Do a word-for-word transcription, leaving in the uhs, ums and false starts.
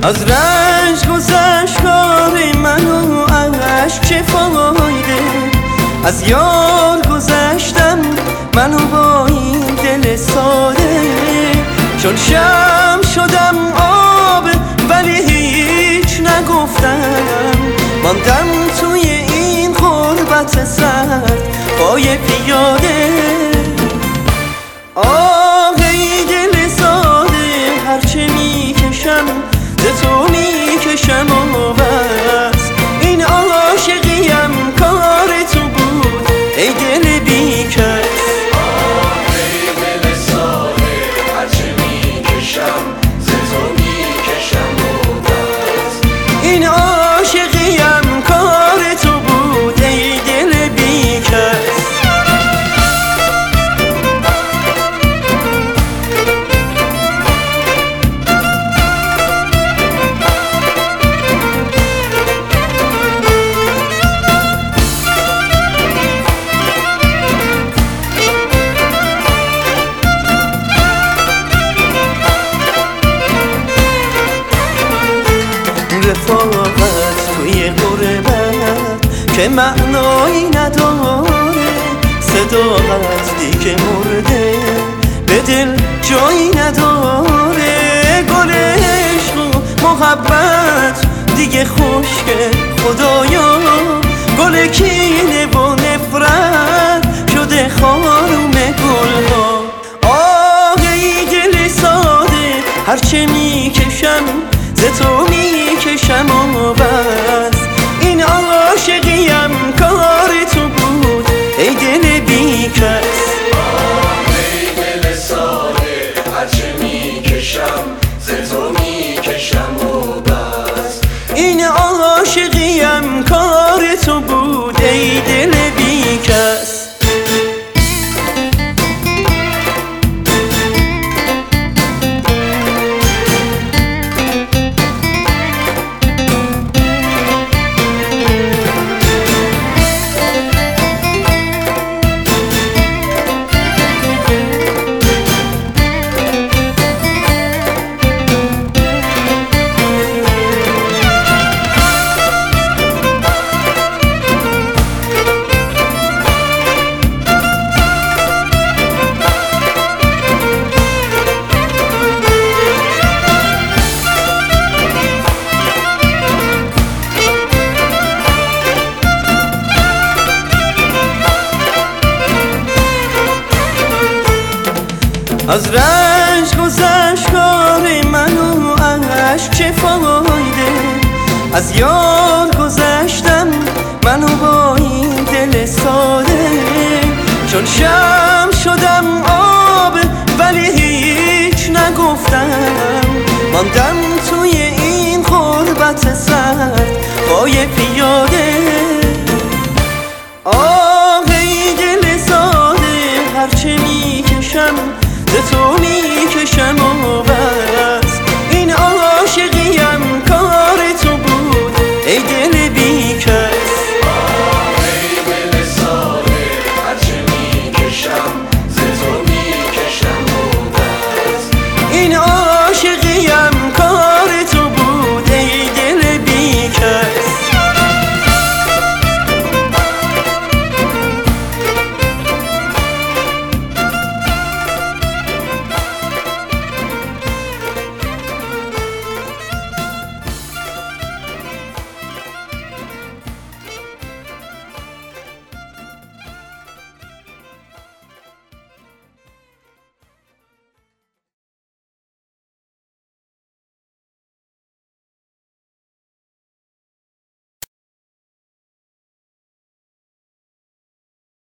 از رنج گذشت کار منو عشق چه فایده، از یار گذشتم منو با این دل ساده، چون شم شدم آب ولی هیچ نگفتم، ماندم توی این غربت سرد پای پیاده. آه ای دل ساده هرچه میکشم ز تو میکشم و بس، این عاشقیم کار تو بود ای دل بیکس. آه ای دل ساده هرچه میکشم ز تو میکشم و بس، این عاشقیم کار تو بود ای دل بیکس. رفاقت توی غربت که معنایی نداره، صداقت دیگه مرده به دل جایی نداره، گل عشق و محبت دیگه خشک خدایا، گل کینه و نفرت شده خانوم گلها. آه ای دل ساده هرچه میکشم ز تو میکشم و بس، این عاشقیم کار تو بود ای دل بیکس. آه ای دل ساده هرچه میکشم ز تو میکشم و بس، این عاشقیم کار تو بود ای دل بیکس. از رنج گذشت کار منو عشق چه فایده، از یار گذشتم منو با این دل ساده، چون شم شدم آب ولی هیچ نگفتم، ماندم توی این غربت سرد پای پیاده. آه ای دل ساده هرچه میکشم ز تو میکشم و